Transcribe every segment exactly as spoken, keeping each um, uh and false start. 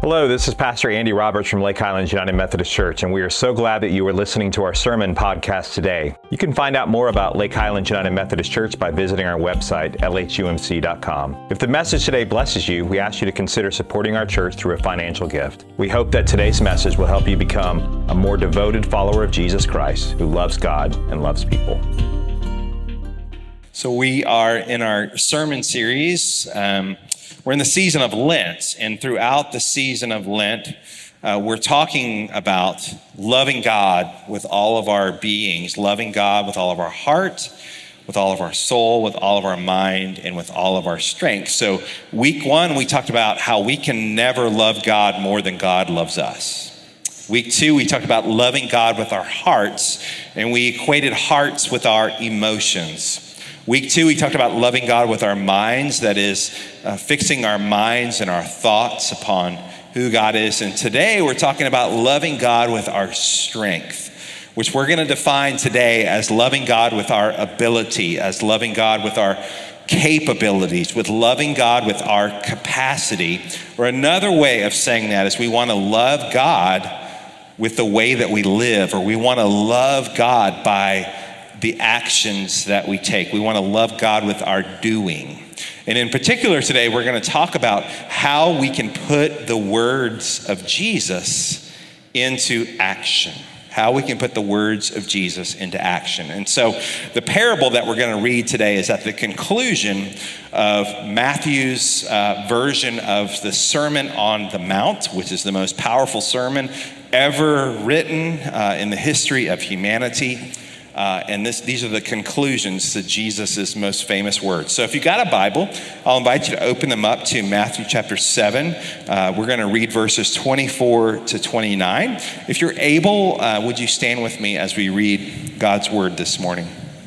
Hello, this is Pastor Andy Roberts from Lake Highlands United Methodist Church, and we are so glad that you are listening to our sermon podcast today. You can find out more about Lake Highlands United Methodist Church by visiting our website, L H U M C dot com. If the message today blesses you, we ask you to consider supporting our church through a financial gift. We hope that today's message will help you become a more devoted follower of Jesus Christ who loves God and loves people. So we are in our sermon series. Um, we're in the season of Lent, and throughout the season of Lent, uh, we're talking about loving God with all of our beings, loving God with all of our heart, with all of our soul, with all of our mind, and with all of our strength. So week one, we talked about how we can never love God more than God loves us. Week two, we talked about loving God with our hearts, and we equated hearts with our emotions. Week two, we talked about loving God with our minds, that is, uh, fixing our minds and our thoughts upon who God is. And today, we're talking about loving God with our strength, which we're going to define today as loving God with our ability, as loving God with our capabilities, with loving God with our capacity. Or another way of saying that is we want to love God with the way that we live, or we want to love God by the actions that we take. We want to love God with our doing. And in particular today, we're going to talk about how we can put the words of Jesus into action. How we can put the words of Jesus into action. And so the parable that we're going to read today is at the conclusion of Matthew's uh, version of the Sermon on the Mount, which is the most powerful sermon ever written uh, in the history of humanity. Uh, and this, these are the conclusions to Jesus' most famous words. So if you got a Bible, I'll invite you to open them up to Matthew chapter seven. Uh, we're going to read verses twenty-four to twenty-nine. If you're able, uh, would you stand with me as we read God's word this morning?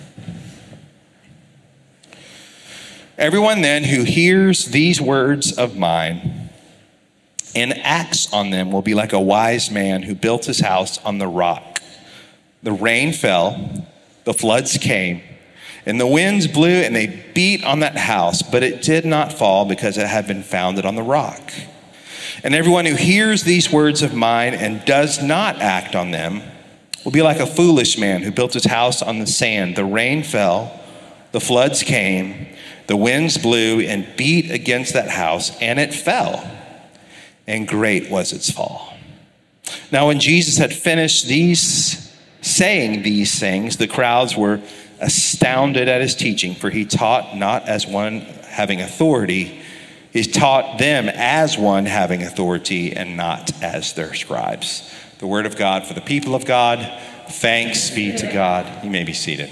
Everyone then who hears these words of mine and acts on them will be like a wise man who built his house on the rock. The rain fell, the floods came, and the winds blew and they beat on that house, but it did not fall because it had been founded on the rock. And everyone who hears these words of mine and does not act on them will be like a foolish man who built his house on the sand. The rain fell, the floods came, the winds blew and beat against that house, and it fell, and great was its fall. Now when Jesus had finished these saying these things, the crowds were astounded at his teaching, for he taught not as one having authority. He taught them as one having authority and not as their scribes. The word of God for the people of God. Thanks be to God. You may be seated.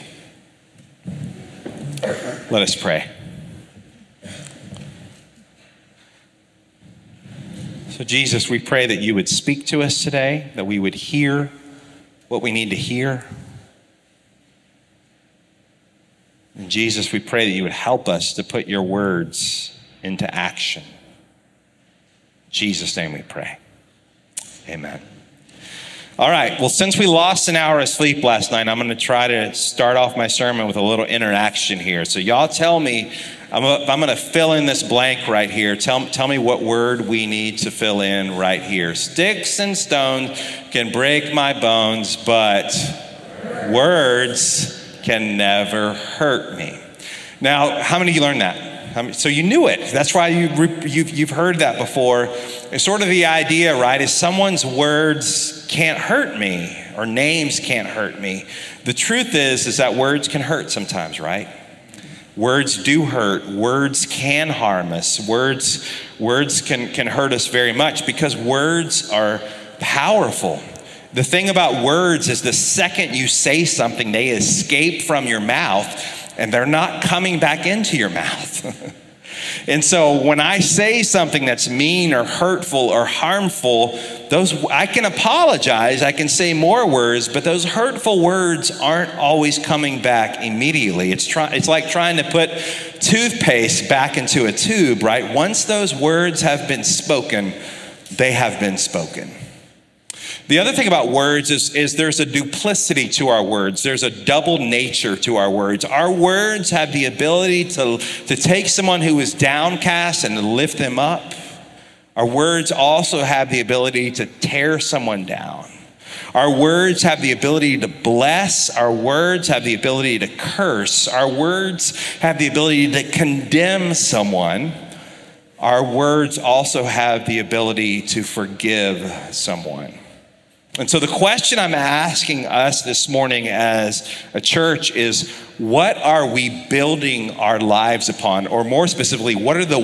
Let us pray. So Jesus, we pray that you would speak to us today, that we would hear what we need to hear. And Jesus, we pray that you would help us to put your words into action. In Jesus' name we pray. Amen. All right, well, since we lost an hour of sleep last night, I'm going to try to start off my sermon with a little interaction here. So y'all tell me, I'm, a, I'm going to fill in this blank right here. Tell, tell me what word we need to fill in right here. Sticks and stones can break my bones, but words can never hurt me. Now, how many of you learned that? So you knew it. That's why you, you've, you've heard that before. It's sort of the idea, right, is someone's words can't hurt me, or names can't hurt me. The truth is, is that words can hurt sometimes, right? Words do hurt. Words can harm us. Words, words can, can hurt us very much because words are powerful. The thing about words is the second you say something, they escape from your mouth and they're not coming back into your mouth. And so when I say something that's mean or hurtful or harmful, those I can apologize, I can say more words, but those hurtful words aren't always coming back immediately. It's try, it's like trying to put toothpaste back into a tube, right? Once those words have been spoken, they have been spoken. The other thing about words is, is there's a duplicity to our words. There's a double nature to our words. Our words have the ability to, to take someone who is downcast and to lift them up. Our words also have the ability to tear someone down. Our words have the ability to bless. Our words have the ability to curse. Our words have the ability to condemn someone. Our words also have the ability to forgive someone. And so the question I'm asking us this morning as a church is, what are we building our lives upon? Or more specifically, what are the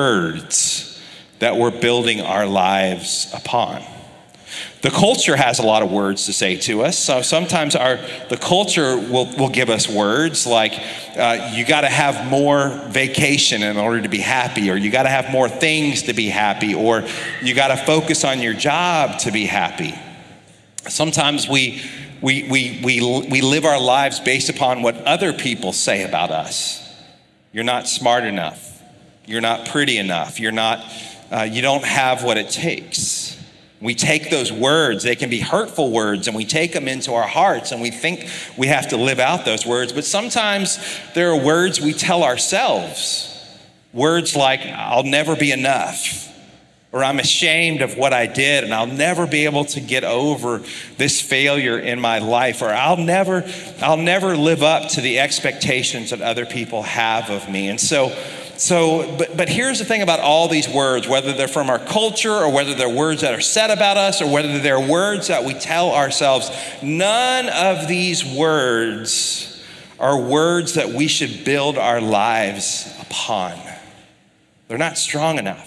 words that we're building our lives upon? The culture has a lot of words to say to us. So sometimes our the culture will, will give us words like, uh, you gotta have more vacation in order to be happy, or you gotta have more things to be happy, or you gotta focus on your job to be happy. Sometimes we, we, we, we, we live our lives based upon what other people say about us. You're not smart enough. You're not pretty enough. You're not, uh, you don't have what it takes. We take those words, they can be hurtful words, and we take them into our hearts and we think we have to live out those words. But sometimes there are words we tell ourselves. Words like, I'll never be enough, or I'm ashamed of what I did and I'll never be able to get over this failure in my life, or I'll never, I'll never live up to the expectations that other people have of me. And so, So, but, but here's the thing about all these words, whether they're from our culture or whether they're words that are said about us or whether they're words that we tell ourselves, none of these words are words that we should build our lives upon. They're not strong enough.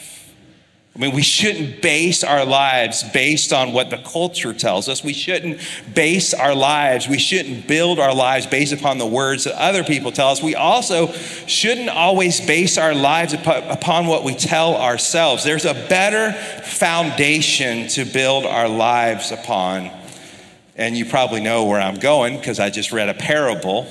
I mean, we shouldn't base our lives based on what the culture tells us. We shouldn't base our lives, we shouldn't build our lives based upon the words that other people tell us. We also shouldn't always base our lives upon what we tell ourselves. There's a better foundation to build our lives upon. And you probably know where I'm going because I just read a parable,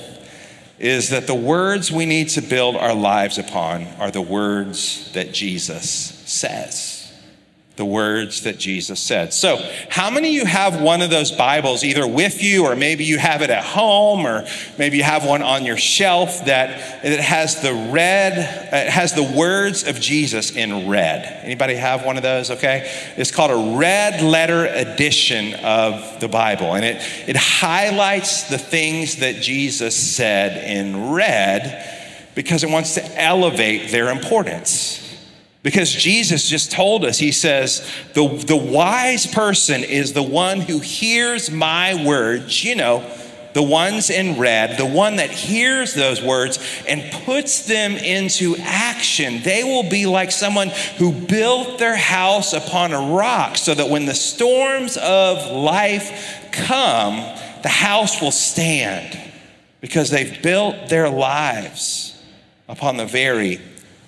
is that the words we need to build our lives upon are the words that Jesus says. The words that Jesus said. So how many of you have one of those Bibles either with you, or maybe you have it at home, or maybe you have one on your shelf that it has the red, it has the words of Jesus in red? Anybody have one of those? Okay. It's called a red letter edition of the Bible. And it, it highlights the things that Jesus said in red because it wants to elevate their importance. Because Jesus just told us, he says, the, the wise person is the one who hears my words, you know, the ones in red, the one that hears those words and puts them into action. They will be like someone who built their house upon a rock, so that when the storms of life come, the house will stand because they've built their lives upon the very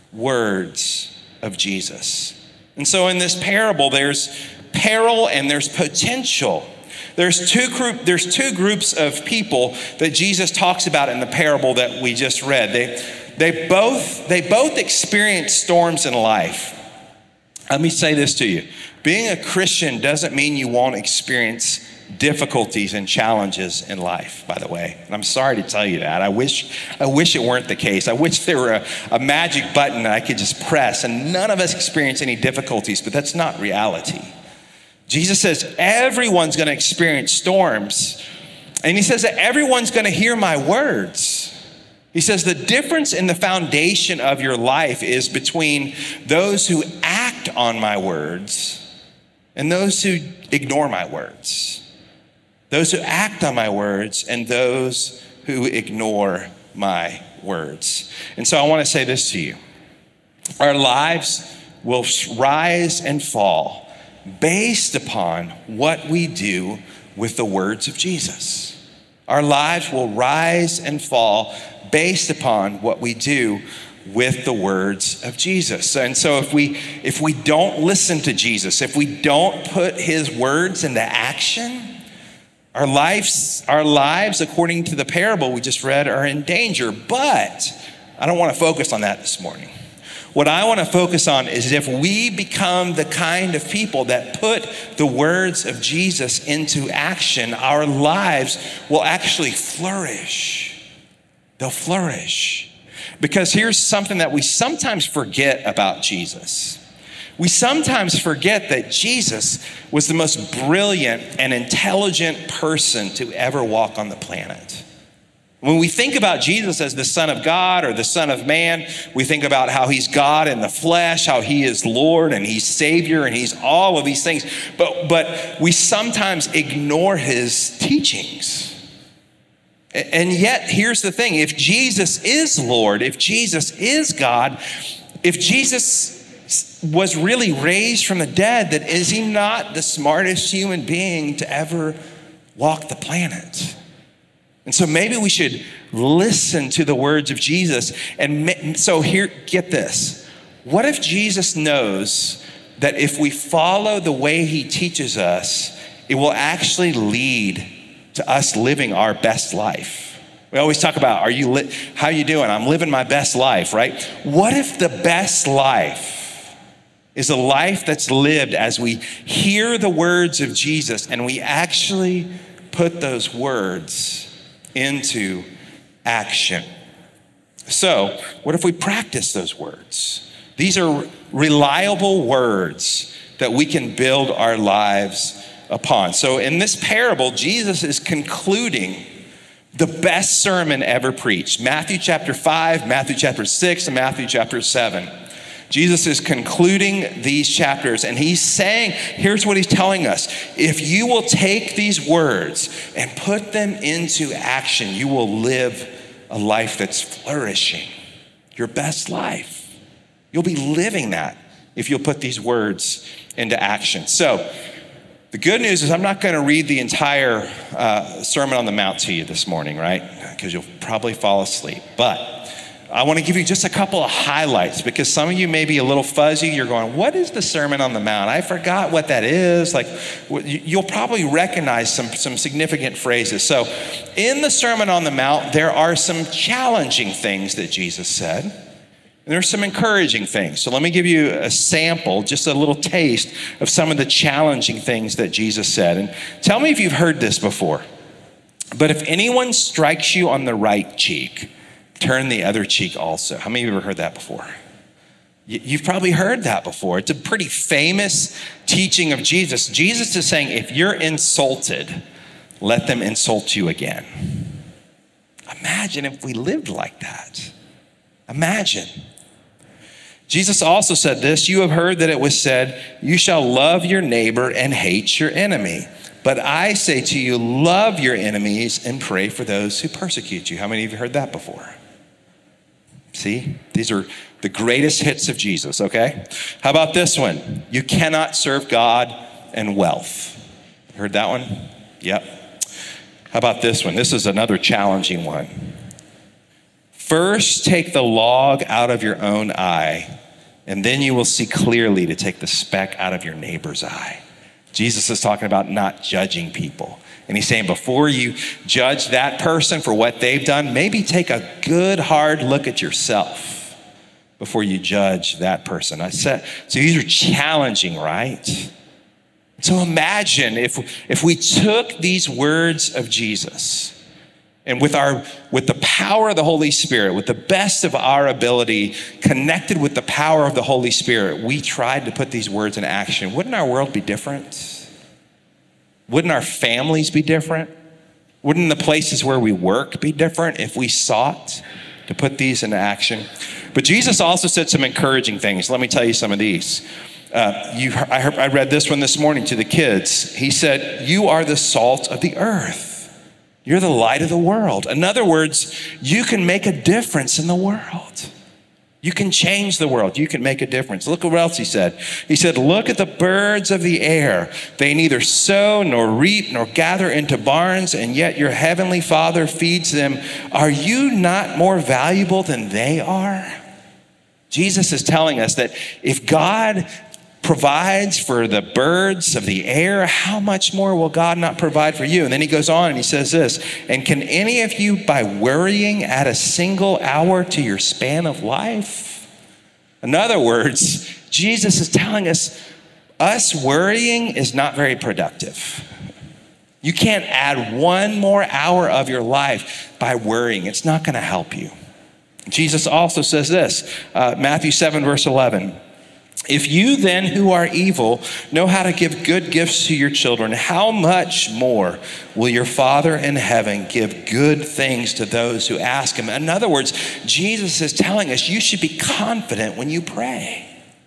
words of Jesus. And so in this parable, there's peril and there's potential. There's two group, there's two groups of people that Jesus talks about in the parable that we just read. They, they both, they both experience storms in life. Let me say this to you. Being a Christian doesn't mean you won't experience difficulties and challenges in life, by the way. And I'm sorry to tell you that. I wish I wish it weren't the case. I wish there were a, a magic button that I could just press and none of us experience any difficulties, but that's not reality. Jesus says everyone's going to experience storms. And he says that everyone's going to hear my words. He says the difference in the foundation of your life is between those who act on my words and those who ignore my words. Those who act on my words and those who ignore my words. And so I want to say this to you. Our lives will rise and fall based upon what we do with the words of Jesus. Our lives will rise and fall based upon what we do with the words of Jesus. And so if we if we don't listen to Jesus, if we don't put his words into action, Our lives, our lives, according to the parable we just read, are in danger. But I don't want to focus on that this morning. What I want to focus on is if we become the kind of people that put the words of Jesus into action, our lives will actually flourish. They'll flourish. Because here's something that we sometimes forget about Jesus. We sometimes forget that Jesus was the most brilliant and intelligent person to ever walk on the planet. When we think about Jesus as the Son of God or the Son of Man, we think about how he's God in the flesh, how he is Lord and he's Savior and he's all of these things. But, but we sometimes ignore his teachings. And yet, here's the thing. If Jesus is Lord, if Jesus is God, if Jesus was really raised from the dead, then is he not the smartest human being to ever walk the planet? And so maybe we should listen to the words of Jesus. And so here, get this. What if Jesus knows that if we follow the way he teaches us, it will actually lead to us living our best life? We always talk about, are you li- how you doing? I'm living my best life, right? What if the best life is a life that's lived as we hear the words of Jesus and we actually put those words into action? So, what if we practice those words? These are reliable words that we can build our lives upon. So, in this parable, Jesus is concluding the best sermon ever preached. Matthew chapter five, Matthew chapter six, and Matthew chapter seven. Jesus is concluding these chapters and he's saying, here's what he's telling us. If you will take these words and put them into action, you will live a life that's flourishing, your best life. You'll be living that if you'll put these words into action. So the good news is I'm not going to read the entire uh, Sermon on the Mount to you this morning, right? Because you'll probably fall asleep. But I want to give you just a couple of highlights because some of you may be a little fuzzy. You're going, what is the Sermon on the Mount? I forgot what that is. Like, you'll probably recognize some, some significant phrases. So in the Sermon on the Mount, there are some challenging things that Jesus said. And there's some encouraging things. So let me give you a sample, just a little taste of some of the challenging things that Jesus said. And tell me if you've heard this before. But if anyone strikes you on the right cheek, turn the other cheek also. How many of you have ever heard that before? You've probably heard that before. It's a pretty famous teaching of Jesus. Jesus is saying, if you're insulted, let them insult you again. Imagine if we lived like that. Imagine. Jesus also said this, you have heard that it was said, you shall love your neighbor and hate your enemy. But I say to you, love your enemies and pray for those who persecute you. How many of you heard that before? See, these are the greatest hits of Jesus, okay? How about this one? You cannot serve God and wealth. Heard that one? Yep. How about this one? This is another challenging one. First, take the log out of your own eye, and then you will see clearly to take the speck out of your neighbor's eye. Jesus is talking about not judging people. And he's saying before you judge that person for what they've done, maybe take a good hard look at yourself before you judge that person. I said, so these are challenging, right? So imagine if, if we took these words of Jesus and with our with the power of the Holy Spirit, with the best of our ability, connected with the power of the Holy Spirit, we tried to put these words in action. Wouldn't our world be different? Wouldn't our families be different? Wouldn't the places where we work be different if we sought to put these into action? But Jesus also said some encouraging things. Let me tell you some of these. Uh, you, I, heard, I read this one this morning to the kids. He said, you are the salt of the earth. You're the light of the world. In other words, you can make a difference in the world. You can change the world. You can make a difference. Look what else he said. He said, look at the birds of the air. They neither sow nor reap nor gather into barns, and yet your heavenly Father feeds them. Are you not more valuable than they are? Jesus is telling us that if God provides for the birds of the air, how much more will God not provide for you? And then he goes on and he says this, and can any of you by worrying add a single hour to your span of life? In other words, Jesus is telling us, us worrying is not very productive. You can't add one more hour of your life by worrying. It's not going to help you. Jesus also says this, uh, Matthew seven, verse eleven. If you then who are evil know how to give good gifts to your children, how much more will your Father in heaven give good things to those who ask him? In other words, Jesus is telling us you should be confident when you pray.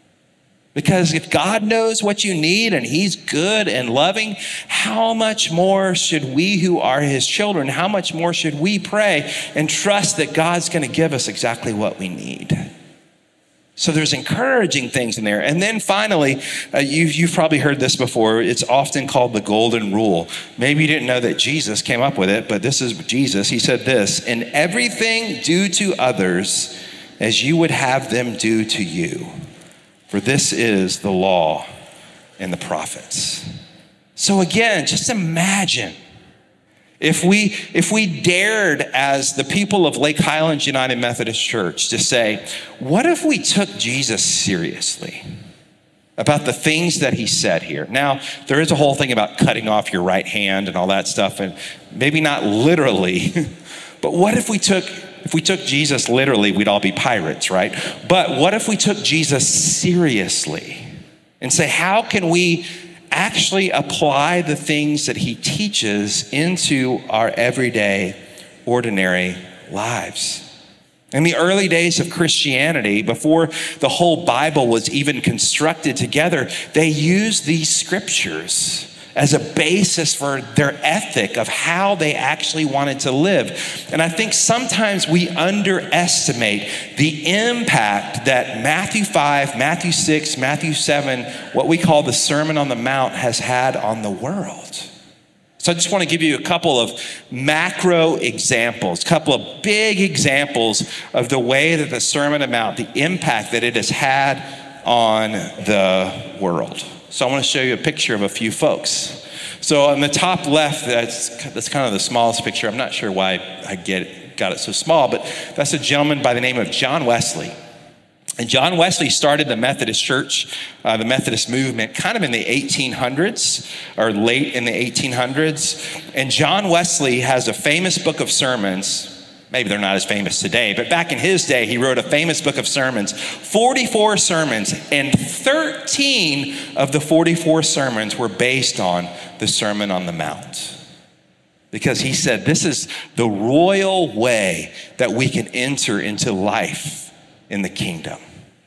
Because if God knows what you need and he's good and loving, how much more should we who are his children, how much more should we pray and trust that God's going to give us exactly what we need? So there's encouraging things in there. And then finally, uh, you've, you've probably heard this before. It's often called the golden rule. Maybe you didn't know that Jesus came up with it, but this is Jesus. He said this, "In everything do to others as you would have them do to you. For this is the law and the prophets." So again, just imagine if we if we dared as the people of Lake Highlands United Methodist Church to say, what if we took Jesus seriously about the things that he said here? Now, there is a whole thing about cutting off your right hand and all that stuff, and maybe not literally, but what if we took If we took Jesus literally, we'd all be pirates, right? But what if we took Jesus seriously and say, how can we actually apply the things that he teaches into our everyday, ordinary lives? In the early days of Christianity, before the whole Bible was even constructed together, they used these scriptures as a basis for their ethic of how they actually wanted to live. And I think sometimes we underestimate the impact that Matthew five, Matthew six, Matthew seven, what we call the Sermon on the Mount, has had on the world. So I just want to give you a couple of macro examples, a couple of big examples of the way that the Sermon on the Mount, the impact that it has had on the world. So I want to show you a picture of a few folks. So on the top left, that's, that's kind of the smallest picture. I'm not sure why I get it, got it so small, but that's a gentleman by the name of John Wesley. And John Wesley started the Methodist Church, uh, the Methodist movement, kind of in the eighteen hundreds or late in the eighteen hundreds. And John Wesley has a famous book of sermons. Maybe they're not as famous today, but back in his day, he wrote a famous book of sermons, forty-four sermons, and thirteen of the forty-four sermons were based on the Sermon on the Mount. Because he said, this is the royal way that we can enter into life in the kingdom.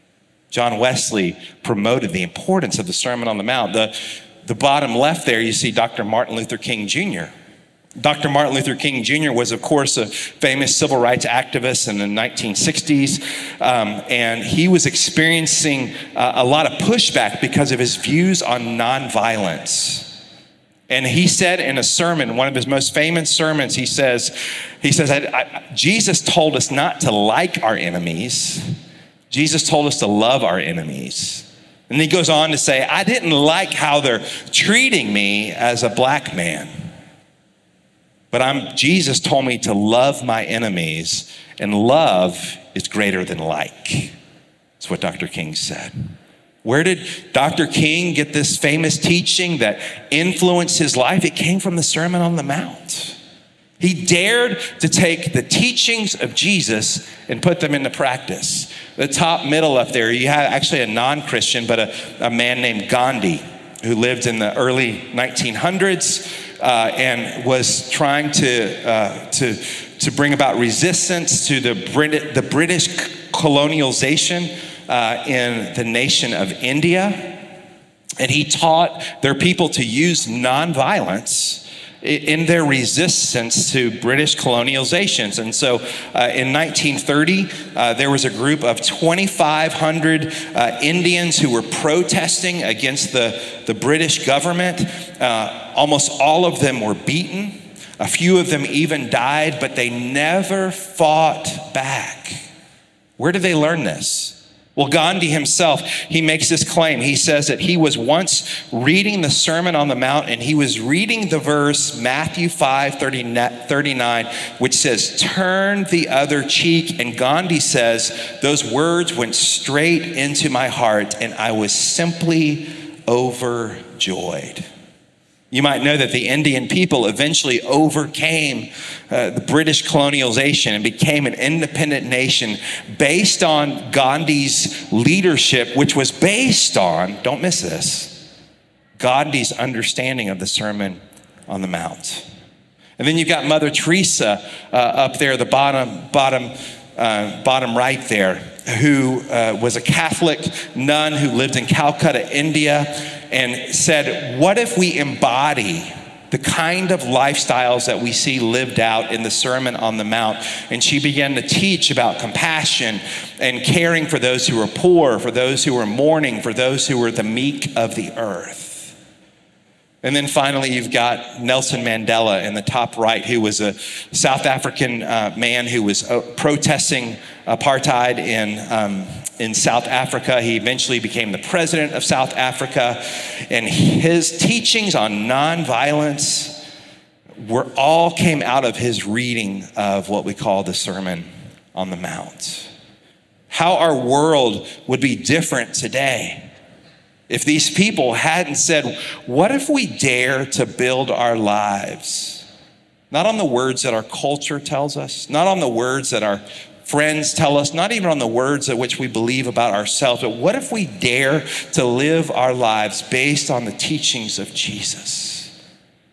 John Wesley promoted the importance of the Sermon on the Mount. The, the bottom left there, you see Doctor Martin Luther King Junior Doctor Martin Luther King Junior was, of course, a famous civil rights activist in the nineteen sixties, um, and he was experiencing uh, a lot of pushback because of his views on nonviolence. And he said in a sermon, one of his most famous sermons, he says, he says, I, I, Jesus told us not to like our enemies. Jesus told us to love our enemies. And he goes on to say, I didn't like how they're treating me as a black man. But I'm, Jesus told me to love my enemies, and love is greater than like. That's what Doctor King said. Where did Doctor King get this famous teaching that influenced his life? It came from the Sermon on the Mount. He dared to take the teachings of Jesus and put them into practice. The top middle up there, you have actually a non-Christian, but a, a man named Gandhi, who lived in the early nineteen hundreds uh, and was trying to, uh, to, to bring about resistance to the, Brit- the British colonialization uh, in the nation of India. And he taught their people to use nonviolence in their resistance to British colonializations. And so uh, in nineteen thirty, uh, there was a group of twenty-five hundred uh, Indians who were protesting against the, the British government. Uh, almost all of them were beaten. A few of them even died, but they never fought back. Where did they learn this? Well, Gandhi himself, he makes this claim. He says that he was once reading the Sermon on the Mount, and he was reading the verse Matthew five thirty-nine, which says, turn the other cheek. And Gandhi says, those words went straight into my heart, and I was simply overjoyed. You might know that the Indian people eventually overcame uh, the British colonialization and became an independent nation based on Gandhi's leadership, which was based on, don't miss this, Gandhi's understanding of the Sermon on the Mount. And then you've got Mother Teresa uh, up there, the bottom, bottom, uh, bottom right there, who uh, was a Catholic nun who lived in Calcutta, India, and said, what if we embody the kind of lifestyles that we see lived out in the Sermon on the Mount? And she began to teach about compassion and caring for those who are poor, for those who are mourning, for those who are the meek of the earth. And then finally, you've got Nelson Mandela in the top right, who was a South African uh, man who was uh, protesting apartheid in, um, in South Africa. He eventually became the president of South Africa. And his teachings on nonviolence were all came out of his reading of what we call the Sermon on the Mount. How our world would be different today if these people hadn't said, what if we dare to build our lives, not on the words that our culture tells us, not on the words that our friends tell us, not even on the words at which we believe about ourselves, but what if we dare to live our lives based on the teachings of Jesus?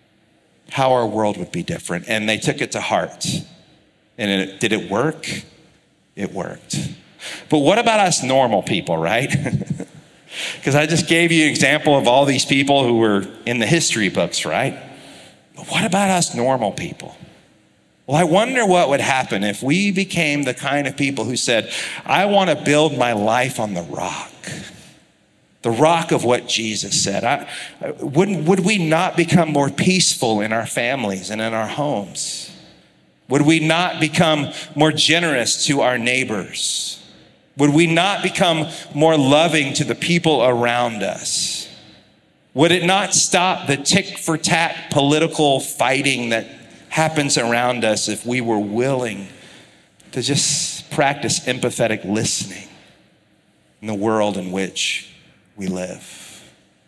How our world would be different. And they took it to heart. And it, did it work? It worked. But what about us normal people, right? Because I just gave you an example of all these people who were in the history books, right? But what about us normal people? Well, I wonder what would happen if we became the kind of people who said, I want to build my life on the rock. The rock of what Jesus said. I, wouldn't, would we not become more peaceful in our families and in our homes? Would we not become more generous to our neighbors? Would we not become more loving to the people around us? Would it not stop the tick for tat political fighting that happens around us if we were willing to just practice empathetic listening in the world in which we live?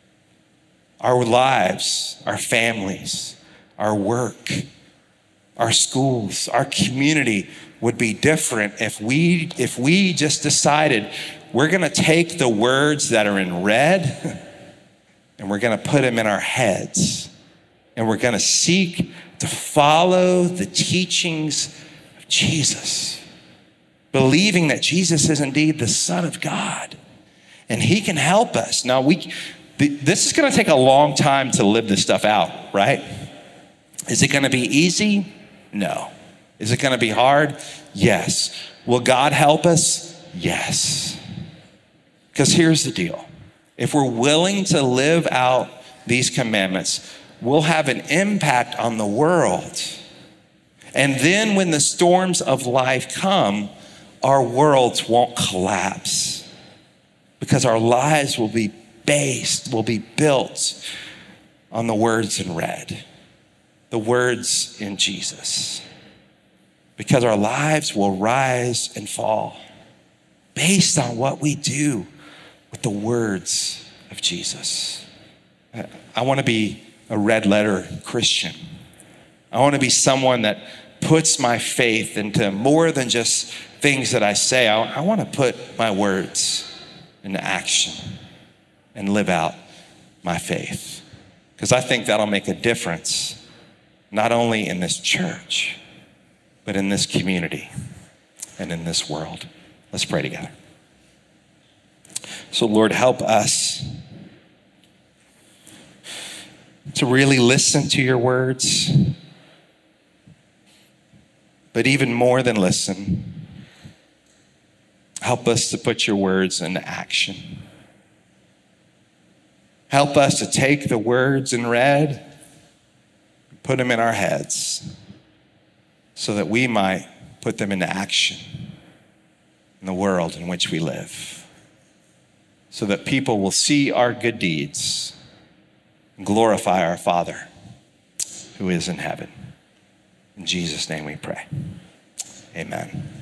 Our lives, our families, our work, our schools, our community would be different if we if we just decided we're going to take the words that are in red and we're going to put them in our heads, and we're going to seek to follow the teachings of Jesus, believing that Jesus is indeed the Son of God and he can help us. Now, we this is going to take a long time to live this stuff out, right? Is it going to be easy? No. Is it going to be hard? Yes. Will God help us? Yes. Because here's the deal. If we're willing to live out these commandments, we'll have an impact on the world. And then when the storms of life come, our worlds won't collapse because our lives will be based, will be built on the words in red, the words in Jesus. Because our lives will rise and fall based on what we do with the words of Jesus. I want to be a red letter Christian. I want to be someone that puts my faith into more than just things that I say. I, I want to put my words into action and live out my faith. Because I think that'll make a difference, not only in this church, but in this community and in this world. Let's pray together. So Lord, help us to really listen to your words, but even more than listen, help us to put your words into action. Help us to take the words in red, put them in our heads, so that we might put them into action in the world in which we live, so that people will see our good deeds and glorify our Father who is in heaven. In Jesus' name we pray. Amen.